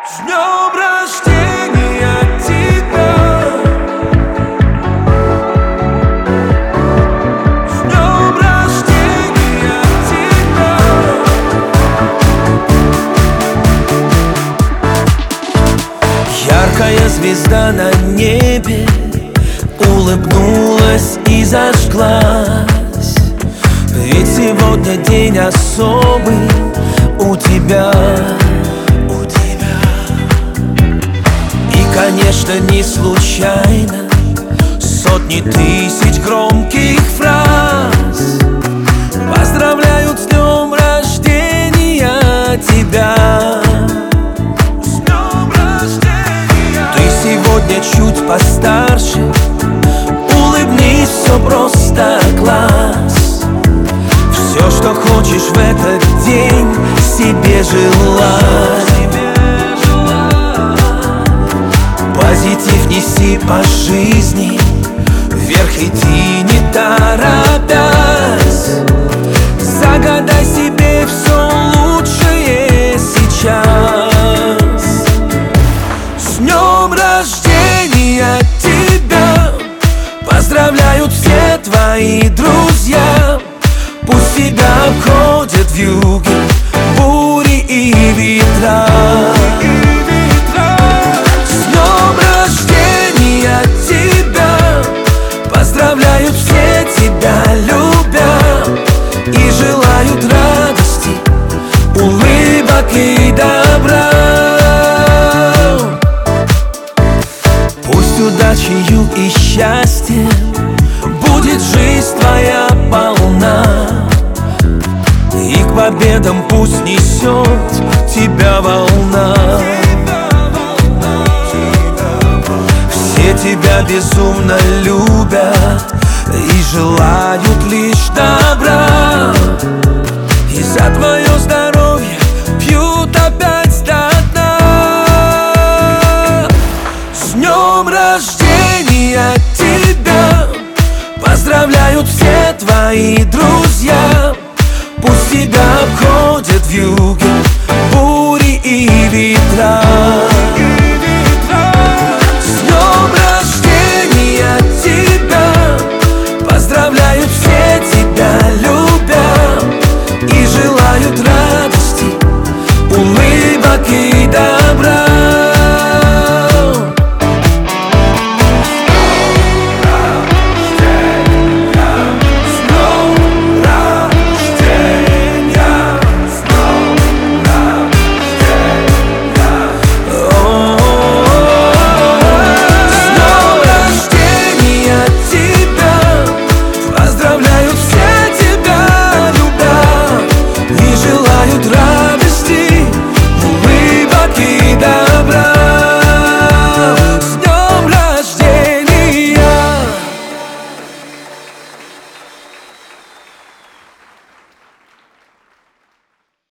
С днем рождения тебя! С днем рождения тебя! Яркая звезда на небе улыбнулась и зажглась. Ведь сегодня день особый у тебя. Конечно, не случайно сотни тысяч громких фраз поздравляют с днем рождения тебя. С днем рождения! Ты сегодня чуть постарше, улыбнись, все просто класс. Все, что хочешь в этот день, себе желай. Позитив неси по жизни, вверх иди не торопясь. Загадай себе все лучшее сейчас. С днем рождения тебя поздравляют все твои друзья. Пусть тебя обходят вьюги, бури и ветра. Поздравляют все тебя, любя, и желают радости, улыбок и добра. Пусть удачею и счастьем будет жизнь твоя полна, и к победам пусть несет тебя волна. Все тебя безумно любят и желают лишь добра, и за твое здоровье пьют опять до дна. С днем рождения тебя поздравляют все твои друзья. Пусть тебя обходят вьюги, бури и ветра.